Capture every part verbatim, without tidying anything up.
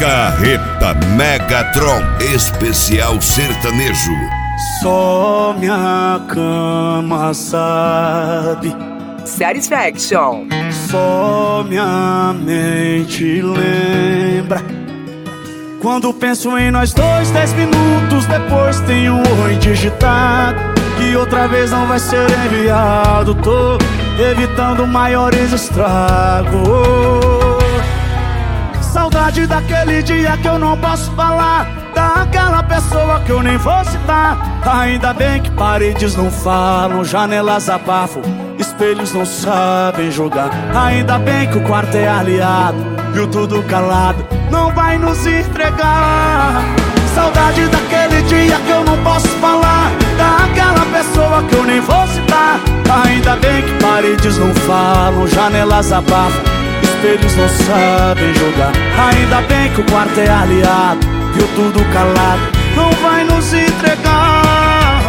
Carreta Megatron Especial Sertanejo. Só minha cama sabe, Satisfaction. só minha mente lembra. Quando penso em nós dois, dez minutos depois tem um oi digitado, que outra vez não vai ser enviado. Tô evitando maiores estragos. Saudade daquele dia que eu não posso falar, daquela pessoa que eu nem vou citar. Ainda bem que paredes não falam, janelas abafam, espelhos não sabem julgar. Ainda bem que o quarto é aliado e o tudo calado não vai nos entregar. Saudade daquele dia que eu não posso falar, daquela pessoa que eu nem vou citar. Ainda bem que paredes não falam, janelas abafam, espelhos não sabem julgar. Ainda bem que o quarto é aliado e o tudo calado não vai nos entregar.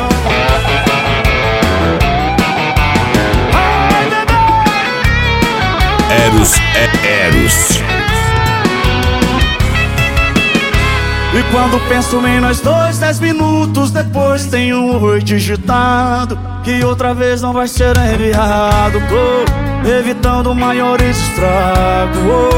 Ai, bebê! Eros é Eros. E quando penso em nós dois, dez minutos depois tem um oi digitado, que outra vez não vai ser enviado. Tô evitando maiores estragos.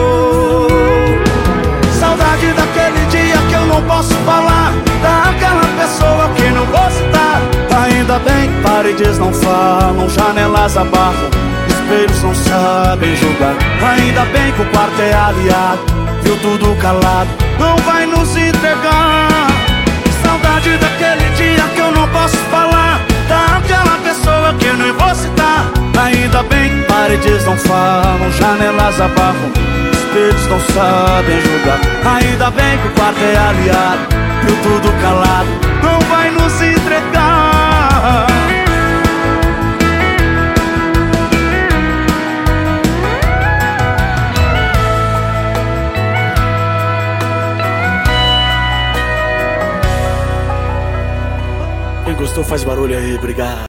Saudade daquele dia que eu não posso falar, daquela pessoa que não vou citar. Ainda bem que paredes não falam, janelas abafam, espelhos não sabem julgar. Ainda bem que o quarto é aliado e o tudo calado não vai nos entregar. Saudade daquele dia que eu não posso falar, daquela pessoa que eu nem vou citar. Ainda bem que paredes não falam, janelas abafam, espelhos não sabem julgar. Ainda bem que o quarto é aliado e o tudo calado não vai nos entregar. Quem gostou faz barulho aí, obrigado.